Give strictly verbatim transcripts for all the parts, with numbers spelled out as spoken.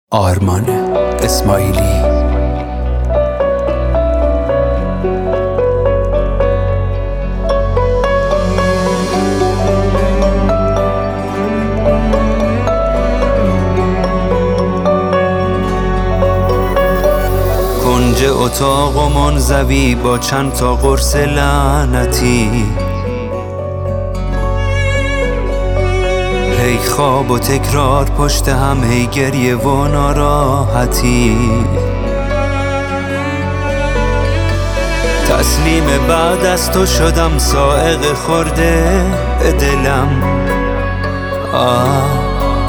آرمان اسماعیلی. کنج اتاق و منزوی با چند تا قرص لعنتی، هی خواب و تکرار پشت هم، هی گریه و ناراحتی. تسلیم بعد از تو شدم، سائق خورده به دلم. آه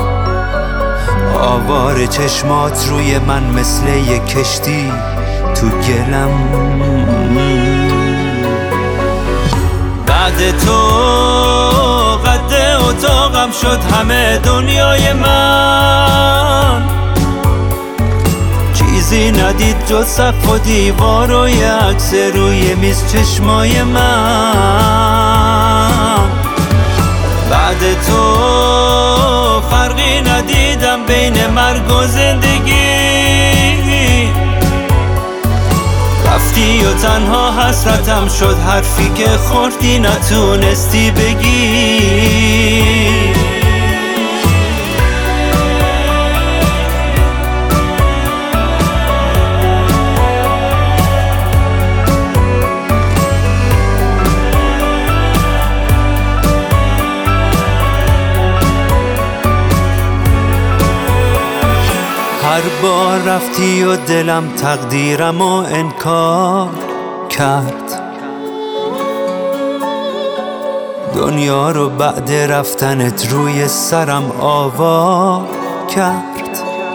آوار چشمات روی من مثل یک کشتی تو گلم. بعد تو قد اتاقم شد همه دنیای من، چیزی ندید جز سقف و دیوار و یه عکس روی میز چشمای من. بعد تو فرقی ندیدم بین مرگ و زندگی، رفتی و تنها حسرتم شد حرفی که خوردی نتونستی بگی. هر بار رفتی و دلم تقدیرم و انکار کرد، دنیا رو بعد رفتنت روی سرم آوار کرد.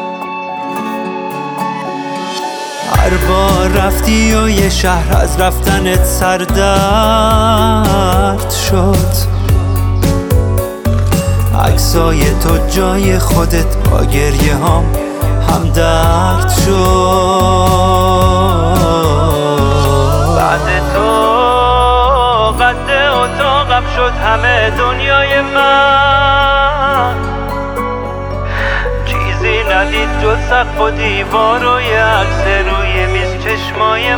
هر بار رفتی و یه شهر از رفتنت سردرد شد، عکسای تو جای خودت با گریه هم همدرد شد. بعد تو قد اتاقم شد همه دنیای من، چیزی ندید جز سقف و دیوار و یه عکس روی میز چشمای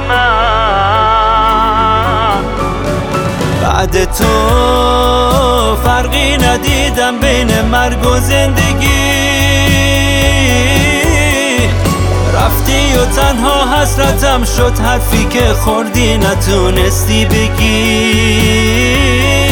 من. بعد تو فرقی ندیدم بین مرگ و زندگی، رفتی و تنها حسرتم شد حرفی که خوردی نتونستی بگی.